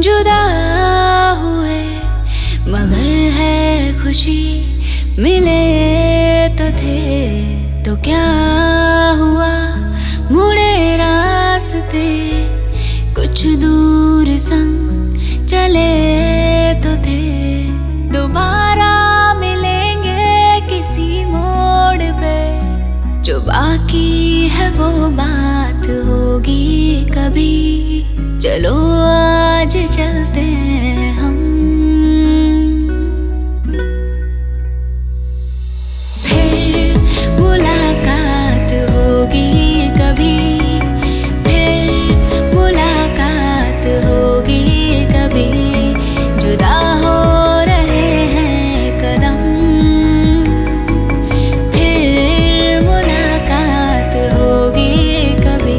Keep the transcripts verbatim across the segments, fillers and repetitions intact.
जुदा हुए मगर है खुशी, मिले तो थे तो क्या हुआ, मुड़े रास्ते कुछ दूर संग चले तो थे। दोबारा मिलेंगे किसी मोड़ पे, जो बाकी है वो बात होगी कभी। चलो आज चलते हैं हम, फिर मुलाकात होगी कभी, फिर मुलाकात होगी कभी। जुदा हो रहे हैं कदम, फिर मुलाकात होगी कभी।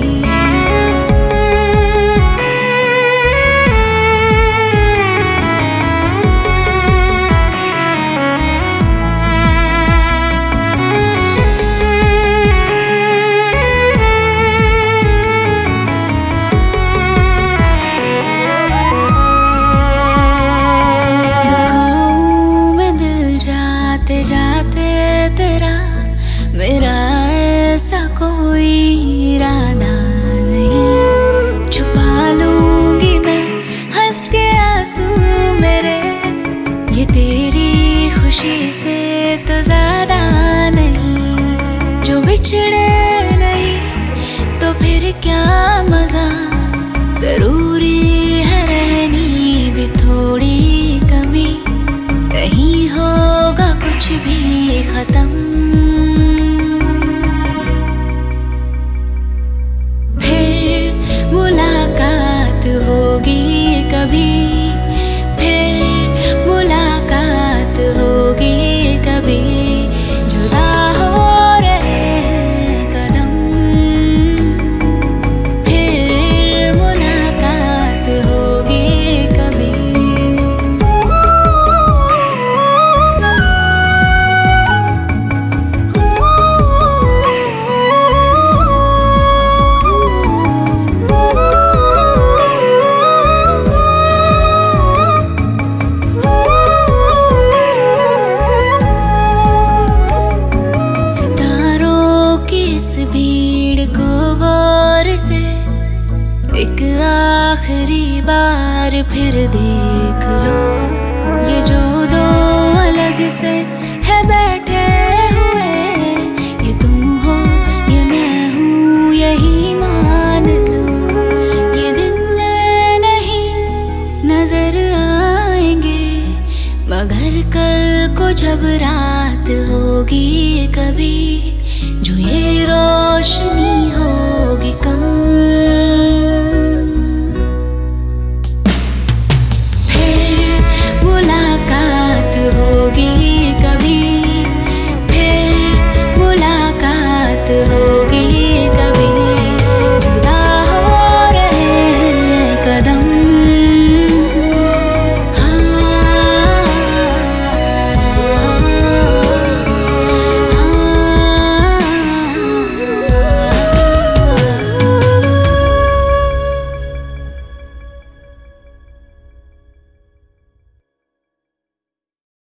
जाते तेरा मेरा ऐसा कोई इरादा नहीं, छुपा लूंगी मैं हंस के आंसू मेरे, ये तेरी खुशी से तो ज्यादा नहीं। जो बिछड़े नहीं तो फिर क्या मजा, जरूरी है रहनी भी थोड़ी कमी, नहीं होगा कुछ भी खत्म। फिर मुलाकात होगी कभी, फिर मुलाकात होगी कभी। जुदा हो रहे हैं कदम, फिर मुलाकात होगी कभी। भीड़ को गौर से एक आखिरी बार फिर देख लो, ये जो दो अलग से है बैठे हुए, ये तुम हो ये मैं हूँ यही मान लो। ये दिन में नहीं नजर आएंगे मगर कल को जब रात होगी कभी, जो ये रो